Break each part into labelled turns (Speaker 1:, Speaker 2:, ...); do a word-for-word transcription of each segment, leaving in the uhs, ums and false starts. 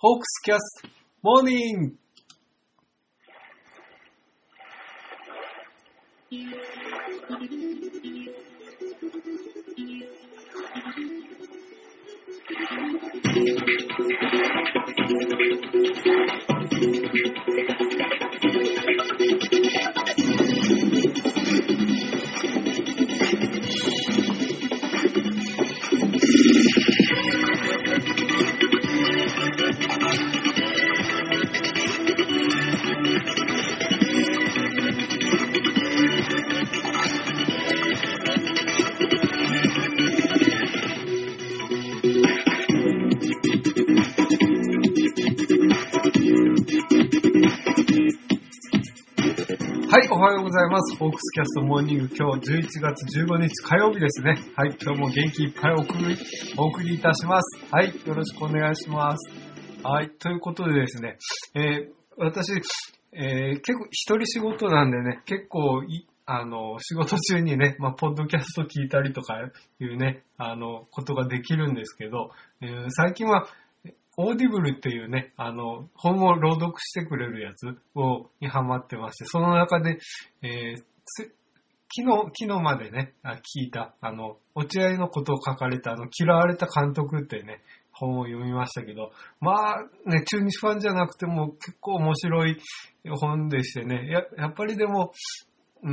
Speaker 1: ホークスキャストモーニング。はい、おはようございます。ホークスキャストモーニング、今日じゅういちがつじゅうごにち火曜日ですね。はい、今日も元気いっぱいお送り、お送りいたします。はい、よろしくお願いします。はい、ということでですね、えー、私、えー、結構一人仕事なんでね、結構い、あの、仕事中にね、まあ、ポッドキャスト聞いたりとかいうね、あの、ことができるんですけど、えー、最近は、オーディブルっていうね、あの、本を朗読してくれるやつを、にハマってまして、その中で、えー、昨日、昨日までね、聞いた、あの、落合のことを書かれた、あの、嫌われた監督ってね、本を読みましたけど、まあ、ね、中日ファンじゃなくても結構面白い本でしてね、や、やっぱりでも、うん、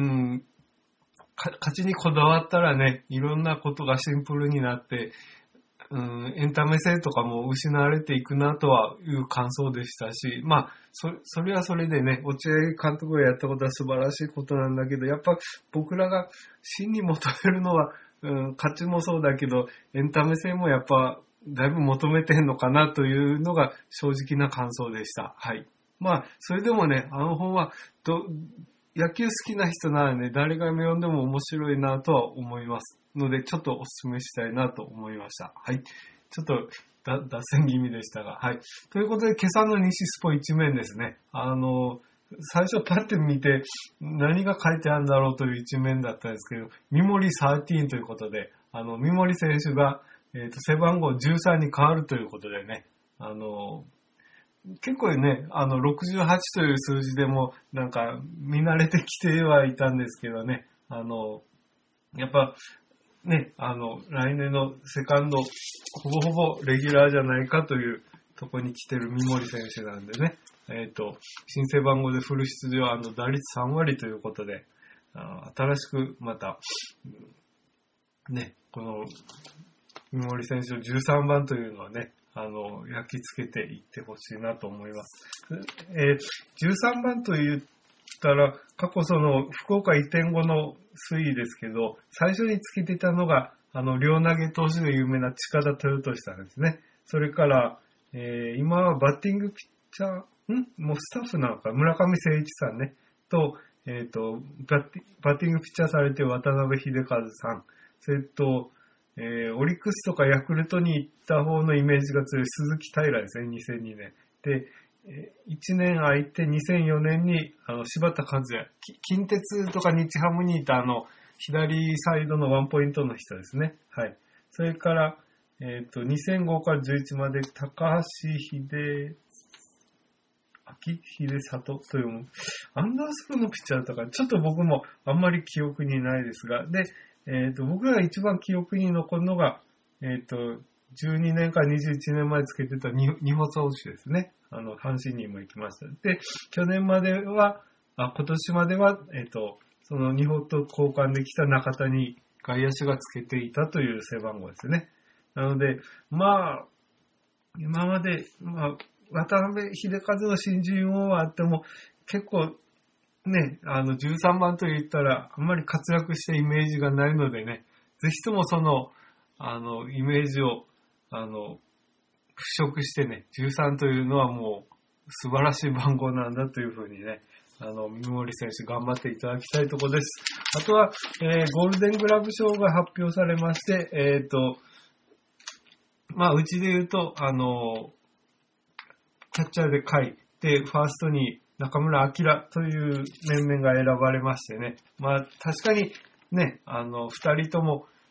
Speaker 1: か勝ちにこだわったらね、いろんなことがシンプルになって、うん、エンタメ性とかも失われていくなとはいう感想でしたし、まあ、そ、それはそれでね、落合監督がやったことは素晴らしいことなんだけど、やっぱ僕らが真に求めるのは、うん、勝ちもそうだけど、エンタメ性もやっぱだいぶ求めてんのかなというのが正直な感想でした。はい。まあ、それでもね、あの本はど、野球好きな人ならね、誰が読んでも面白いなとは思いますので、ちょっとお勧めしたいなと思いました。はい。ちょっとだ脱線気味でしたが、はい。ということで、今朝の西スポ一面ですね。あの、最初パッて見て何が書いてあるんだろうという一面だったんですけど、三森じゅうさんということで、あの、三森選手が、えっと、背番号じゅうさんに変わるということでね、あの、結構ね、あの、ろくじゅうはちという数字でも、なんか、見慣れてきてはいたんですけどね、あの、やっぱ、ね、あの、来年のセカンド、ほぼほぼレギュラーじゃないかというとこに来てる三森選手なんでね、えっと、新背番号でフル出場、あの、打率さんわりということで、あ新しくまた、ね、この、三森選手のじゅうさんばんというのはね、あの、焼き付けていってほしいなと思います。えー、じゅうさんばんと言ったら、過去その、福岡移転後の推移ですけど、最初につけてたのが、あの、両投げ投手で有名な近田豊俊さんですね。それから、えー、今はバッティングピッチャー、んもうスタッフなのか、村上誠一さんね、と、えっと、バッティングピッチャーされている渡辺秀和さん、それと、えー、オリックスとかヤクルトに行った方のイメージが強い鈴木平ですね、にせんにねん。で、えー、いちねん空いてにせんよねんにあの柴田和也、近鉄とか日ハムにいたあの左サイドのワンポイントの人ですね。はい。それから、えっと、にせんごからじゅういちまで高橋秀、秋秀里という、アンダースローのピッチャーとか、ちょっと僕もあんまり記憶にないですが、で、えっと、僕が一番記憶に残るのが、えっと、じゅうにねんからにじゅういちねんまえつけてた二歩投手ですね。あの、阪神にも行きました。で、去年までは、あ、今年までは、えっと、その二歩と交換できた中田に外野手がつけていたという背番号ですね。なので、まあ、今まで、まあ、渡辺秀和の新人王はあっても、結構、ね、あの、じゅうさんばんと言ったら、あんまり活躍したイメージがないのでね、ぜひともその、あの、イメージを、あの、払拭してね、じゅうさんというのはもう、素晴らしい番号なんだというふうにね、あの、三森選手頑張っていただきたいところです。あとは、えー、ゴールデングラブ賞が発表されまして、えっと、まあ、うちで言うと、あの、キャッチャーで甲斐で、ファーストに中村晃という面々が選ばれましてね。まあ、確かにね、あの、二人とも、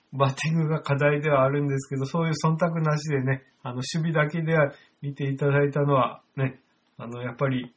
Speaker 1: バッティングが課題ではあるんですけど、そういう忖度なしでね、あの、守備だけでは見ていただいたのはね、あの、やっぱり、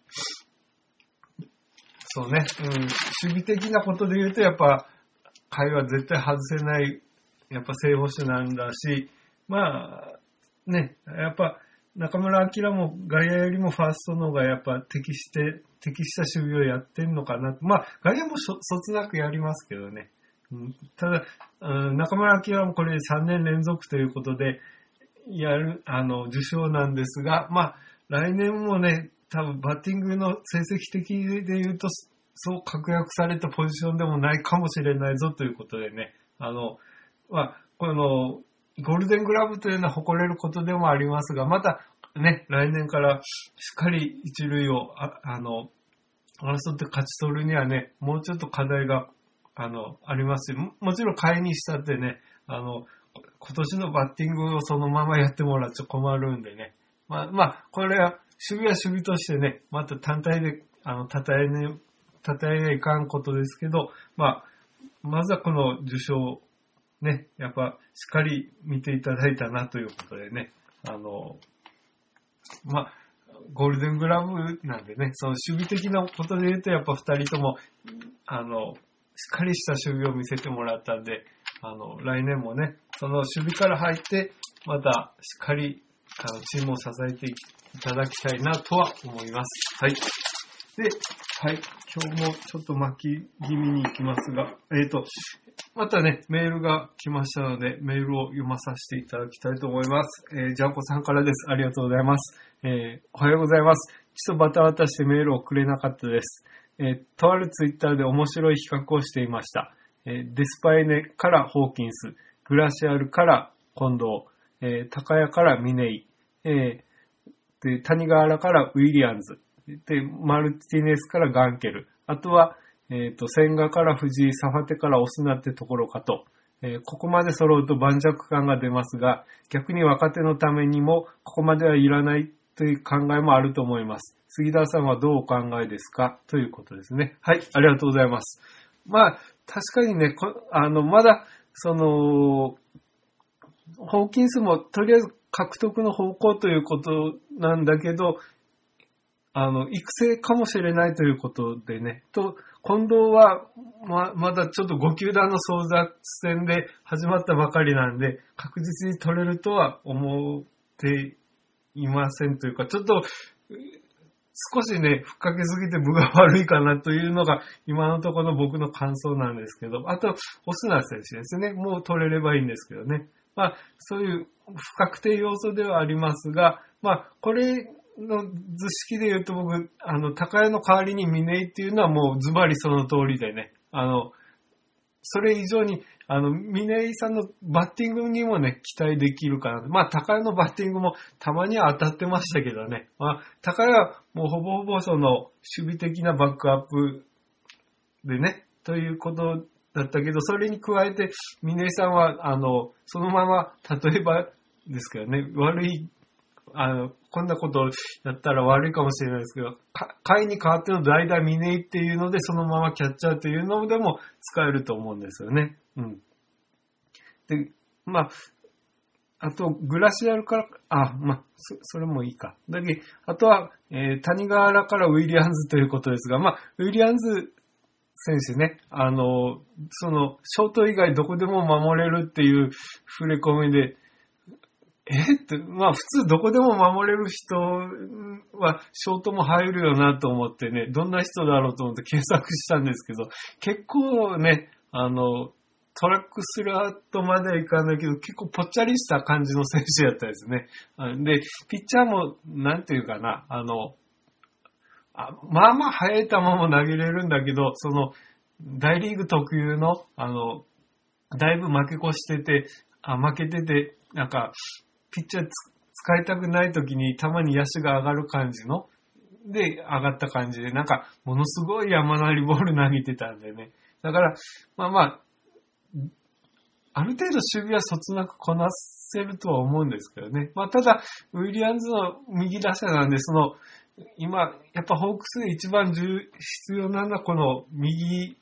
Speaker 1: そうね、うん、守備的なことで言うと、やっぱ、甲斐は絶対外せない、やっぱ正捕手なんだし、まあ、ね、やっぱ、中村晃も外野よりもファーストの方がやっぱ適して、適した守備をやってんのかな。まあ、外野もそつなくやりますけどね。うん、ただ、うん、中村晃もこれさんねん連続ということで、やる、あの、受賞なんですが、まあ、来年もね、多分バッティングの成績的で言うと、そう確約されたポジションでもないかもしれないぞということでね、あの、まあ、この、ゴールデングラブというのは誇れることでもありますが、またね、来年からしっかり一塁を、あ, あの、争って勝ち取るにはね、もうちょっと課題が、あの、ありますし、も, もちろん買いにしたってね、あの、今年のバッティングをそのままやってもらっちゃ困るんでね。まあ、まあ、これは、守備は守備としてね、また単体で、あの、たたえね、たたえないかんことですけど、まあ、まずはこの受賞、ね、やっぱ、しっかり見ていただいたなということでね、あの、まあ、ゴールデングラブなんでね、その守備的なことで言うと、やっぱ二人とも、あの、しっかりした守備を見せてもらったんで、あの、来年もね、その守備から入って、また、しっかり、あの、チームを支えていただきたいなとは思います。はい。で、はい。今日もちょっと巻き気味に行きますが、えっと、またね、メールが来ましたので、メールを読まさせていただきたいと思います。えー、ジャンコさんからです。ありがとうございます。えー、おはようございます。ちょっとバタバタしてメールをくれなかったです。えー、とあるツイッターで面白い比較をしていました。えー、デスパイネからホーキンス、グラシアルから近藤、えー、高谷からミネイ、えー、で、谷川原からウィリアンズ、で、マルティネスからガンケル、あとは、えっと、千賀から藤井、サファテからオスナってところかと、えー、ここまで揃うと盤石感が出ますが、逆に若手のためにも、ここまではいらないという考えもあると思います。杉田さんはどうお考えですかということですね。はい、ありがとうございます。まあ、確かにね、こあの、まだ、その、ホーキンスもとりあえず獲得の方向ということなんだけど、あの、育成かもしれないということでね、と、近藤はま、まだちょっとご球団の争奪戦で始まったばかりなんで、確実に取れるとは思っていませんというか、ちょっと、少しね、ふっかけすぎて分が悪いかなというのが今のところの僕の感想なんですけど、あと、オスナ選手ですね。もう取れればいいんですけどね。まあ、そういう不確定要素ではありますが、まあ、これの図式で言うと僕、あの、高谷の代わりに峰井っていうのはもうズバリその通りでね、あの、それ以上に、あの、峰井さんのバッティングにもね、期待できるかな。まあ、高谷のバッティングもたまには当たってましたけどね。まあ、高谷はもうほぼほぼその守備的なバックアップでね、ということだったけど、それに加えて、峰井さんは、あの、そのまま、例えばですけどね、悪い、あの、こんなことをやったら悪いかもしれないですけど、回に変わっての代打峰井っていうので、そのままキャッチャーというのでも使えると思うんですよね。うん。で、まあ、あと、グラシアルから、あ、まあ、そ, それもいいか。だけど、あとは、えー、谷川原からウィリアンズということですが、まあ、ウィリアンズ選手ね、あの、その、ショート以外どこでも守れるっていう触れ込みで、えって、まあ普通どこでも守れる人はショートも入るよなと思ってね、どんな人だろうと思って検索したんですけど、結構ね、あの、トラックスラーとまではいかないけど、結構ぽっちゃりした感じの選手やったですね。で、ピッチャーも、なんていうかな、あの、あまあまあ速い球も投げれるんだけど、その、大リーグ特有の、あの、だいぶ負け越してて、あ、負けてて、なんか、ピッチャー使いたくない時にたまに野手が上がる感じの、で、上がった感じで、なんか、ものすごい山なりボール投げてたんでね。だから、まあまあ、ある程度守備はそつなくこなせるとは思うんですけどね。まあただ、ウィリアンズの右打者なんで、その、今、やっぱホークスで一番重必要なのはこの右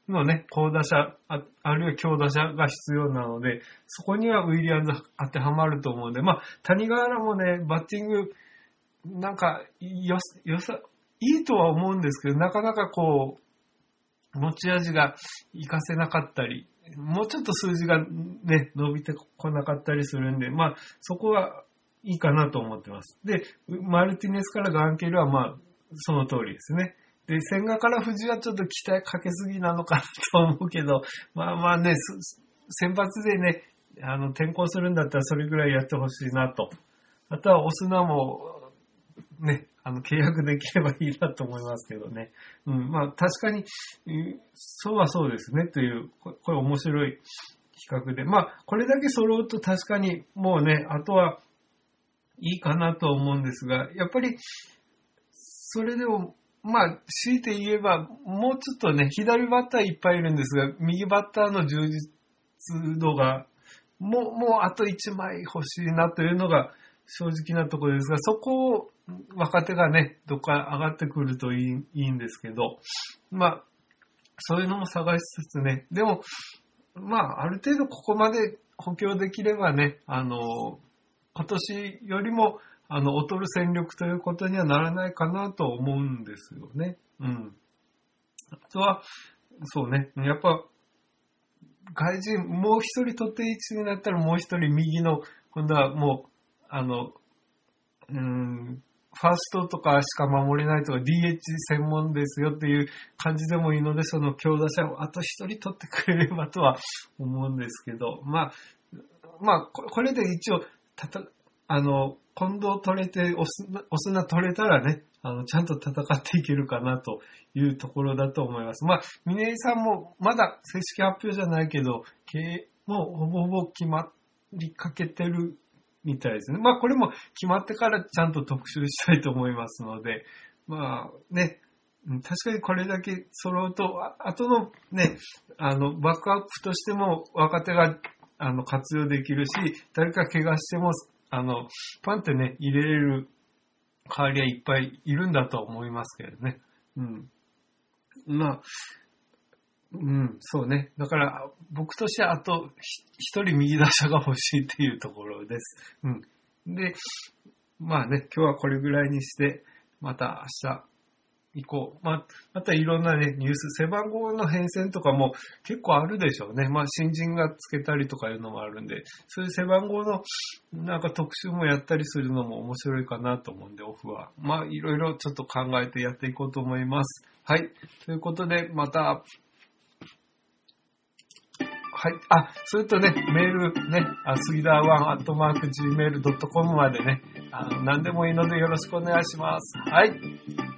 Speaker 1: のね、好打者、あ, あるいは強打者が必要なので、そこにはウィリアムズ当てはまると思うんで、まあ、谷川原もね、バッティング、なんか、よ、よさ、いいとは思うんですけど、なかなかこう、持ち味が活かせなかったり、もうちょっと数字がね、伸びてこなかったりするんで、まあ、そこはいいかなと思ってます。で、マルティネスからガンケルはまあ、その通りですね。で、千賀から藤はちょっと期待かけすぎなのかなと思うけど、まあまあね、先発でね、あの、転向するんだったらそれぐらいやってほしいなと。あとはオスナも、ね、あの、契約できればいいなと思いますけどね。うん、まあ確かに、そうはそうですねという、これ面白い企画で。まあ、これだけ揃うと確かにもうね、あとはいいかなと思うんですが、やっぱり、それでも、まあ、強いて言えば、もうちょっとね、左バッターいっぱいいるんですが、右バッターの充実度が、もう、もうあといちまい欲しいなというのが正直なところですが、そこを若手がね、どっか上がってくるといい、いいんですけど、まあ、そういうのも探しつつね、でも、まあ、ある程度ここまで補強できればね、あの、今年よりも、あの、劣る戦力ということにはならないかなと思うんですよね。うん。あとは、そうね、やっぱ、外人、もう一人取っていちになったらもう一人右の、今度はもう、あの、うーん、ファーストとかしか守れないとか ディーエイチ 専門ですよっていう感じでもいいので、その強打者をあと一人取ってくれればとは思うんですけど、まあ、まあ、これで一応、たた、あの、近藤取れて、オスナ、オスナ取れたらね、あの、ちゃんと戦っていけるかなというところだと思います。まあ、峰井さんもまだ正式発表じゃないけど、経営もほぼほぼ決まりかけてるみたいですね。まあ、これも決まってからちゃんと特集したいと思いますので、まあね、確かにこれだけ揃うと、あ後のね、あの、バックアップとしても若手があの活用できるし、誰か怪我しても、あの、パンってね、入れれる代わりはいっぱいいるんだと思いますけどね。うん。まあ、うん、そうね。だから、僕としてはあと一人右打者が欲しいっていうところです。うん。で、まあね、今日はこれぐらいにして、また明日以降、まあ、またいろんなね、ニュース、背番号の変遷とかも結構あるでしょうね。まあ、新人がつけたりとかいうのもあるんで、そういう背番号のなんか特集もやったりするのも面白いかなと思うんで、オフは。まあ、いろいろちょっと考えてやっていこうと思います。はい。ということで、また、はい。あ、それとね、メールね、杉田ワンアットマークジーメールドットコムまでね、あの、何でもいいのでよろしくお願いします。はい。